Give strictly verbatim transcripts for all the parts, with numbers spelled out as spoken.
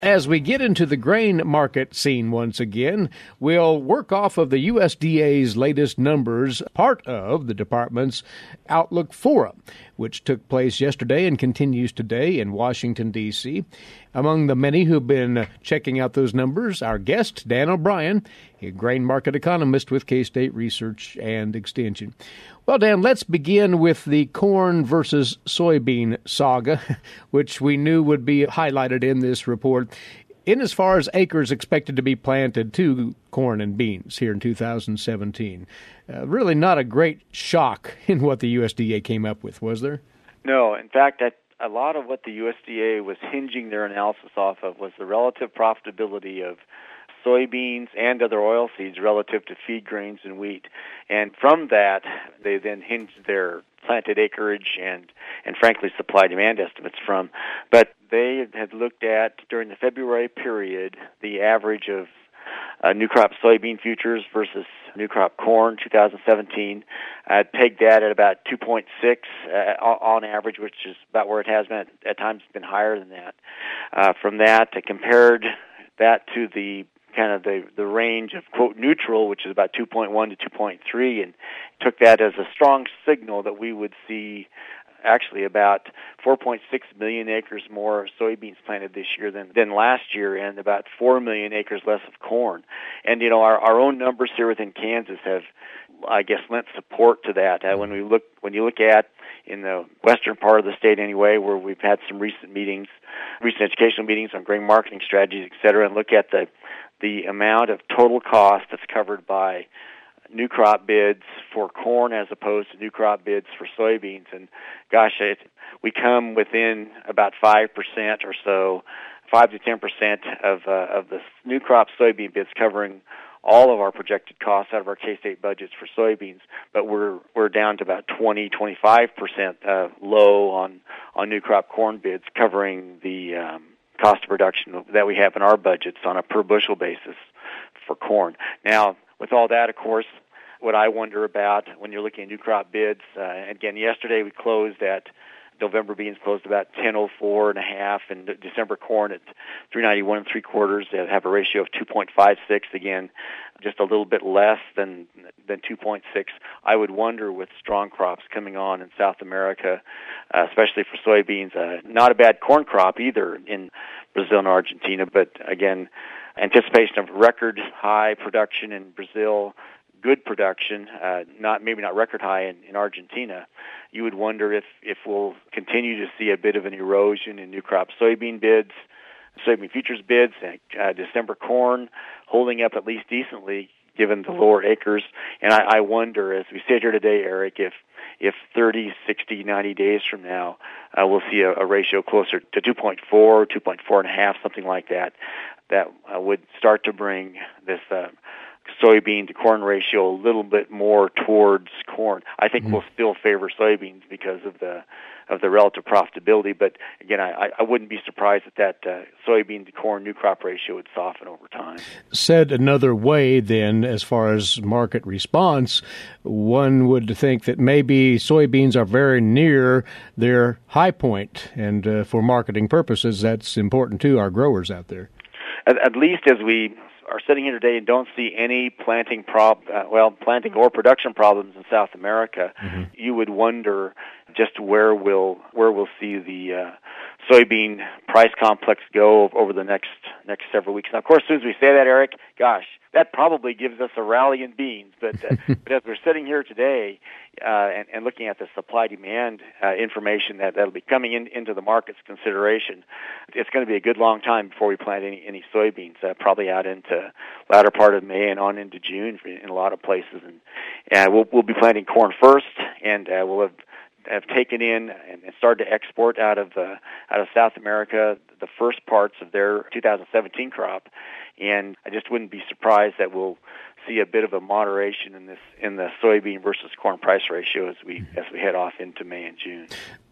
As we get into the grain market scene once again, we'll work off of the U S D A's latest numbers, part of the department's Outlook Forum, which took place yesterday and continues today in Washington, D C Among the many who've been checking out those numbers, our guest, Dan O'Brien, a grain market economist with K-State Research and Extension. Well, Dan, let's begin with the corn versus soybean saga, which we knew would be highlighted in this report. In as far as acres expected to be planted to corn and beans here in two thousand seventeen, uh, really not a great shock in what the U S D A came up with, was there? No. In fact, I, a lot of what the U S D A was hinging their analysis off of was the relative profitability of soybeans and other oilseeds relative to feed grains and wheat. And from that, they then hinged their planted acreage and, and frankly, supply-demand estimates from. But they had looked at, during the February period, the average of uh, new crop soybean futures versus new crop corn, two thousand seventeen. I pegged that at about two point six uh, on average, which is about where it has been. At, at times it's been higher than that. Uh, from that, I compared that to the kind of the, the range of, quote, neutral, which is about two point one to two point three, and took that as a strong signal that we would see actually about four point six million acres more soybeans planted this year than, than last year, and about four million acres less of corn. And, you know, our, our own numbers here within Kansas have, I guess, lent support to that. Uh, when we look, when you look at in the western part of the state anyway, where we've had some recent meetings, recent educational meetings on grain marketing strategies, et cetera, and look at the the amount of total cost that's covered by new crop bids for corn as opposed to new crop bids for soybeans. And gosh, it, we come within about five percent or so, five to ten percent of uh, of the new crop soybean bids covering all of our projected costs out of our K-State budgets for soybeans, but we're we're down to about twenty, twenty-five percent uh, low on, on new crop corn bids covering the um, cost of production that we have in our budgets on a per bushel basis for corn. Now, with all that, of course, what I wonder about when you're looking at new crop bids, uh, again, yesterday we closed at November beans closed about ten oh four and a half, and December corn at three ninety-one and three quarters. They have a ratio of two point five six. Again, just a little bit less than than two point six. I would wonder, with strong crops coming on in South America, uh, especially for soybeans, uh, not a bad corn crop either in Brazil and Argentina. But again, anticipation of record high production in Brazil. Good production, uh, not maybe not record high in, in Argentina. You would wonder if, if we'll continue to see a bit of an erosion in new crop soybean bids, soybean futures bids, uh, December corn holding up at least decently given the lower acres. And I, I wonder, as we sit here today, Eric, if if thirty, sixty, ninety days from now, uh, we'll see a, a ratio closer to two point four, two point four and a half, something like that, that uh, would start to bring this uh, soybean to corn ratio a little bit more towards corn. I think mm-hmm. we'll still favor soybeans because of the of the relative profitability, but again, I, I wouldn't be surprised that that uh, soybean to corn new crop ratio would soften over time. Said another way, then, as far as market response, one would think that maybe soybeans are very near their high point, and uh, for marketing purposes, that's important to our growers out there. At, at least as we are sitting here today and don't see any planting prob uh, well planting or production problems in South America, mm-hmm. you would wonder just where we'll where we'll see the uh, soybean price complex go over the next next several weeks. Now, of course, as soon as we say that, Eric, gosh, that probably gives us a rally in beans. But uh, but as we're sitting here today uh, and, and looking at the supply-demand uh, information that that'll be coming in, into the market's consideration, it's going to be a good long time before we plant any any soybeans. Uh, probably out into latter part of May and on into June in a lot of places. And uh, we'll we'll be planting corn first, and uh, we'll have. have taken in and started to export out of uh, out of South America the first parts of their two thousand seventeen crop, and I just wouldn't be surprised that we'll see a bit of a moderation in this in the soybean versus corn price ratio as we as we head off into May and June.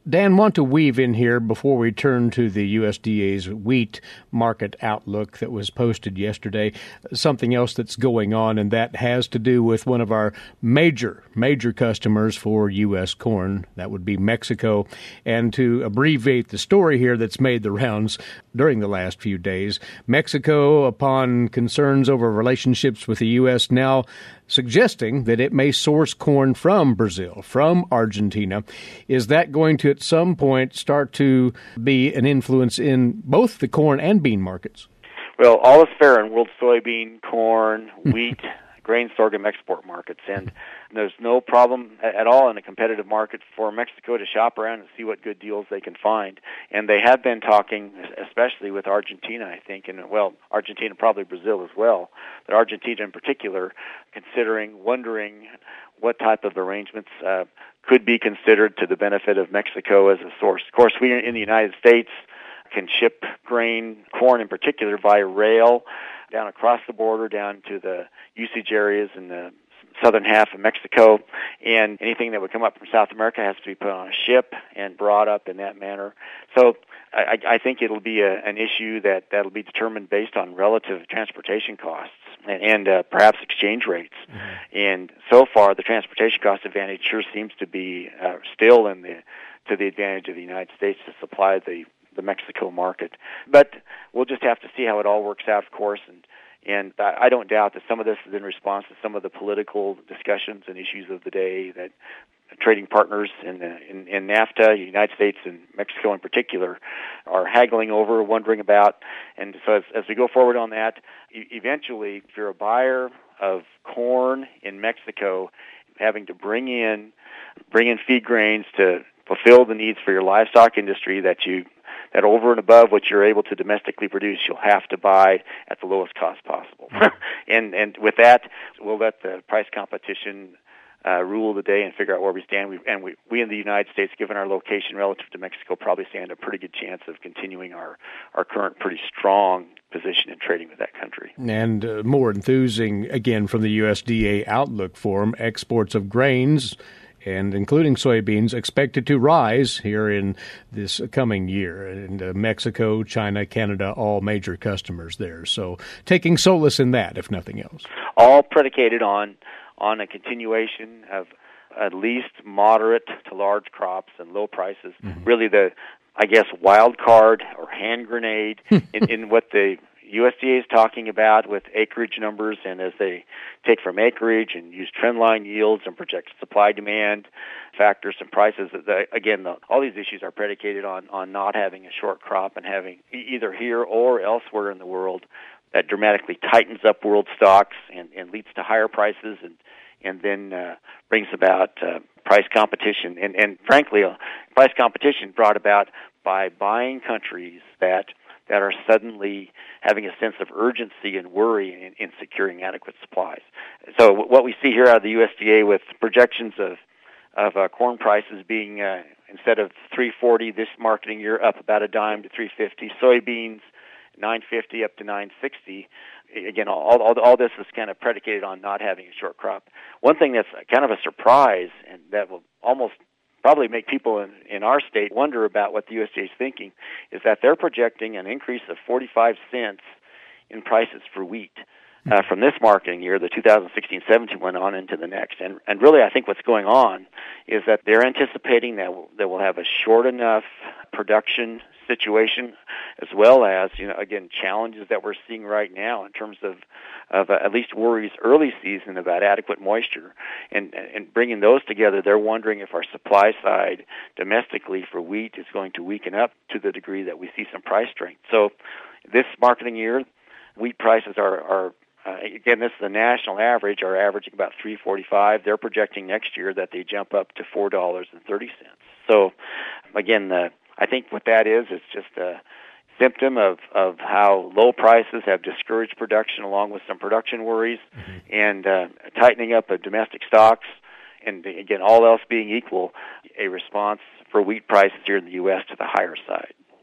Dan, want to weave in here before we turn to the U S D A's wheat market outlook that was posted yesterday, something else that's going on, and that has to do with one of our major, major customers for U S corn. That would be Mexico. And to abbreviate the story here that's made the rounds during the last few days, Mexico, upon concerns over relationships with the U S, now suggesting that it may source corn from Brazil, from Argentina. Is that going to, at some point, start to be an influence in both the corn and bean markets? Well, all is fair in world soybean, corn, wheat, grain, sorghum export markets, and there's no problem at all in a competitive market for Mexico to shop around and see what good deals they can find. And they have been talking, especially with Argentina, I think, and, well, Argentina, probably Brazil as well, but Argentina in particular, considering, wondering what type of arrangements uh, could be considered to the benefit of Mexico as a source. Of course, we in the United States can ship grain, corn in particular, by rail down across the border, down to the usage areas in the southern half of Mexico, and anything that would come up from South America has to be put on a ship and brought up in that manner. So I, I think it'll be a, an issue that that'll be determined based on relative transportation costs and, and uh, perhaps exchange rates. Mm-hmm. And so far, the transportation cost advantage sure seems to be uh, still in the to the advantage of the United States to supply the the Mexico market. But we'll just have to see how it all works out, of course, and and I don't doubt that some of this is in response to some of the political discussions and issues of the day that trading partners in, the, in, in NAFTA, the United States and Mexico in particular, are haggling over, wondering about. And so as, as we go forward on that, e- eventually, if you're a buyer of corn in Mexico, having to bring in bring in feed grains to fulfill the needs for your livestock industry that you that over and above what you're able to domestically produce, you'll have to buy at the lowest cost possible. and and with that, we'll let the price competition uh, rule the day and figure out where we stand. We, and we, we in the United States, given our location relative to Mexico, probably stand a pretty good chance of continuing our, our current pretty strong position in trading with that country. And uh, more enthusing, again, from the U S D A Outlook Forum, exports of grains, and including soybeans, expected to rise here in this coming year. And uh, Mexico, China, Canada, all major customers there. So taking solace in that, if nothing else. All predicated on on a continuation of at least moderate to large crops and low prices. Mm-hmm. Really the, I guess, wild card or hand grenade in, in what the U S D A is talking about with acreage numbers, and as they take from acreage and use trendline yields and project supply-demand factors and prices, the, again, the, all these issues are predicated on, on not having a short crop and having either here or elsewhere in the world that dramatically tightens up world stocks and, and leads to higher prices and and then uh, brings about uh, price competition. And, and frankly, uh, price competition brought about by buying countries that that are suddenly having a sense of urgency and worry in, in securing adequate supplies. So what we see here out of the U S D A with projections of of uh, corn prices being uh, instead of three forty this marketing year, up about a dime to three fifty. Soybeans nine fifty up to nine sixty. Again, all, all all this is kind of predicated on not having a short crop. One thing that's kind of a surprise, and that will almost probably make people in, in our state wonder about what the U S D A is thinking, is that they're projecting an increase of forty-five cents in prices for wheat uh, from this marketing year, the two thousand sixteen seventeen went on into the next. And and really I think what's going on is that they're anticipating that we'll, that we'll have a short enough production situation, as well as, you know, again, challenges that we're seeing right now in terms of, of uh, at least worries early season about adequate moisture. And, and bringing those together, they're wondering if our supply side domestically for wheat is going to weaken up to the degree that we see some price strength. So this marketing year, wheat prices are, are uh, again, this is the national average, are averaging about three forty-five. They're projecting next year that they jump up to four dollars and thirty cents. So, again, the I think what that is is just a symptom of, of how low prices have discouraged production along with some production worries, mm-hmm. and uh, tightening up of domestic stocks, and again, all else being equal, a response for wheat prices here in the U S to the higher side.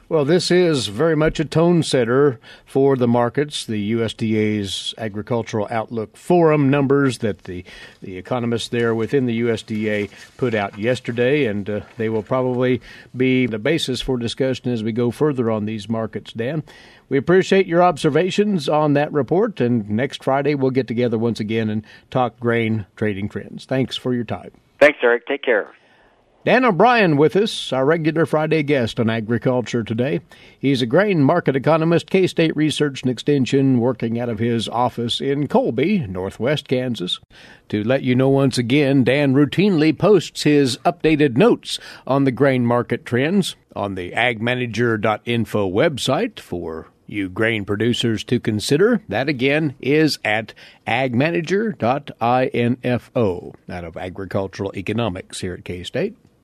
Well, this is very much a tone setter for the markets. The U S D A's Agricultural Outlook Forum numbers that the, the economists there within the U S D A put out yesterday, and uh, they will probably be the basis for discussion as we go further on these markets, Dan. We appreciate your observations on that report, and next Friday we'll get together once again and talk grain trading trends. Thanks for your time. Thanks, Eric. Take care. Dan O'Brien with us, our regular Friday guest on Agriculture Today. He's a grain market economist, K-State Research and Extension, working out of his office in Colby, northwest Kansas. To let you know once again, Dan routinely posts his updated notes on the grain market trends on the ag manager dot info website for you grain producers to consider. That, again, is at ag manager dot info, out of agricultural economics here at K-State.